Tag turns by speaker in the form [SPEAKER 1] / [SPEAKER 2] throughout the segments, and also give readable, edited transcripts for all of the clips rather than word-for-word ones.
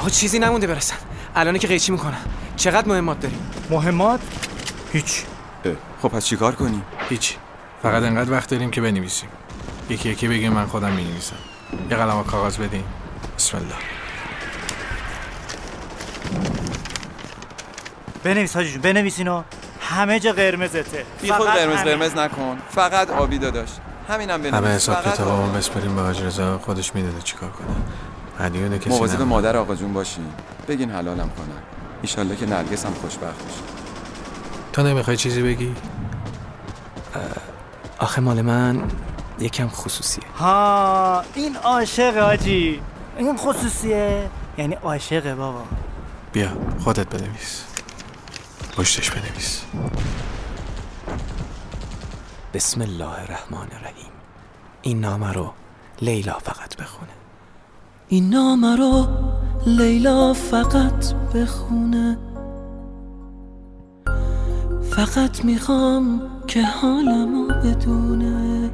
[SPEAKER 1] آقا چیزی نمونده برسن. الان که قیچی میکنن. چقدر مهمات داریم؟
[SPEAKER 2] مهمات؟ هیچ.
[SPEAKER 3] خب پس چیکار کنیم؟
[SPEAKER 4] هیچ. فقط انقدر وقت داریم که بنویسیم. یکی یکی بگیم من خودم می‌نویسم. یه قلم و کاغذ بدین. بسم الله.
[SPEAKER 2] بنویس حاجی جون، بنویس اینو. همه جا قرمزته.
[SPEAKER 3] بی خود قرمز نکن. فقط آبی داداش. همینم بنویس.
[SPEAKER 4] همه حساب کتابمون بسپریم به حاج رضا، خودش میدونه چیکار کنه. هدیه کسی
[SPEAKER 3] مواظب مادر آقا جون باشین. بگین حلالم کنن. ان شاءالله که نرگس هم خوشبخت بشه.
[SPEAKER 4] تو نمیخوای چیزی بگی؟
[SPEAKER 1] آخه مال من یکم خصوصیه.
[SPEAKER 2] ها این عاشقه حاجی. این خصوصیه یعنی عاشقه بابا.
[SPEAKER 4] بیا خودت بنویس. پشتش بنویس.
[SPEAKER 1] بسم الله الرحمن الرحیم. این نامه رو لیلا فقط بخونه. این نامه رو لیلا فقط بخونه. فقط میخوام که حالمو بدونه.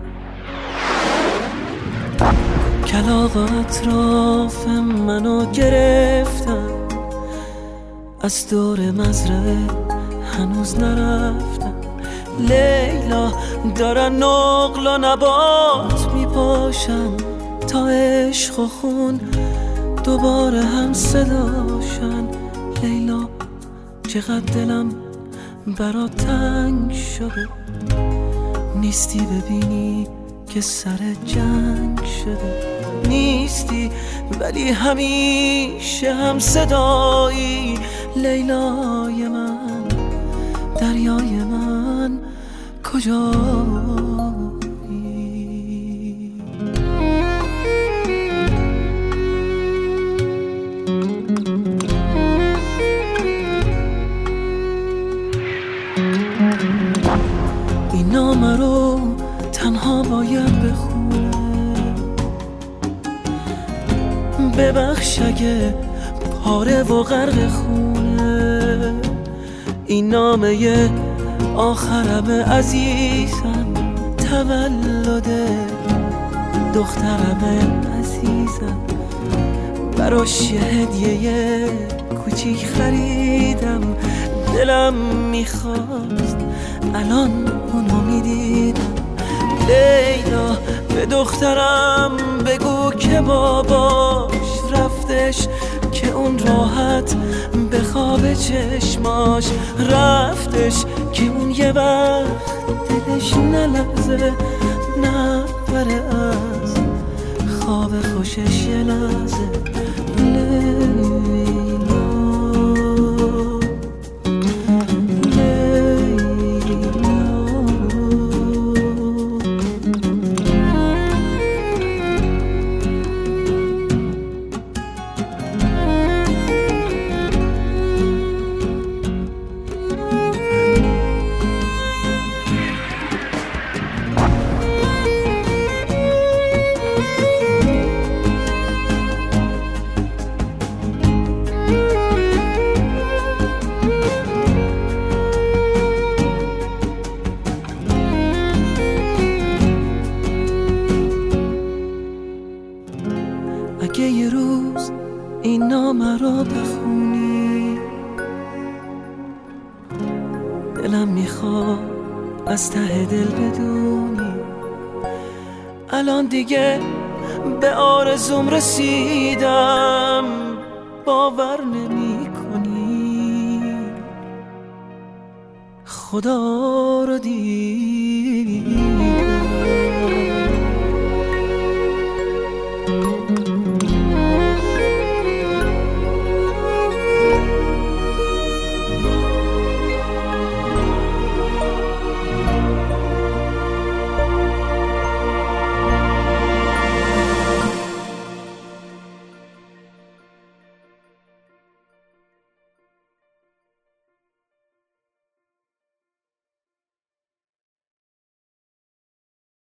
[SPEAKER 1] کلاغ اطراف منو گرفتن، از دور مزرعه هنوز نرفتم. لیلا دارن نقل و نبات میپاشن تا عشق و خون دوباره هم صداشن. لیلا چقدر دلم برات تنگ شده، نیستی ببینی که سر جنگ شده. نیستی ولی همیشه هم صدایی. لیلای من، دریای من کجایی؟ این نامه رو تنها باید بخونه. ببخش اگه پاره و غرق خونه. این نامه آخرم عزیزم، تولد دخترم عزیزم. براش یه هدیه کوچیک خریدم. دلم میخواست الان اونو میدیدم. لیلا به دخترم بگو که باباش رفتش، که اون راحت به خواب چشماش رفتش، که اون یه وقت دلش نلرزه نپره از خواب خوشش یه لحظه. اگه یه روز این نامه رو بخونی، دلم میخواد از ته دل بدونی الان دیگه به آرزوم رسیدم. باور نمی کنی خدا رو دید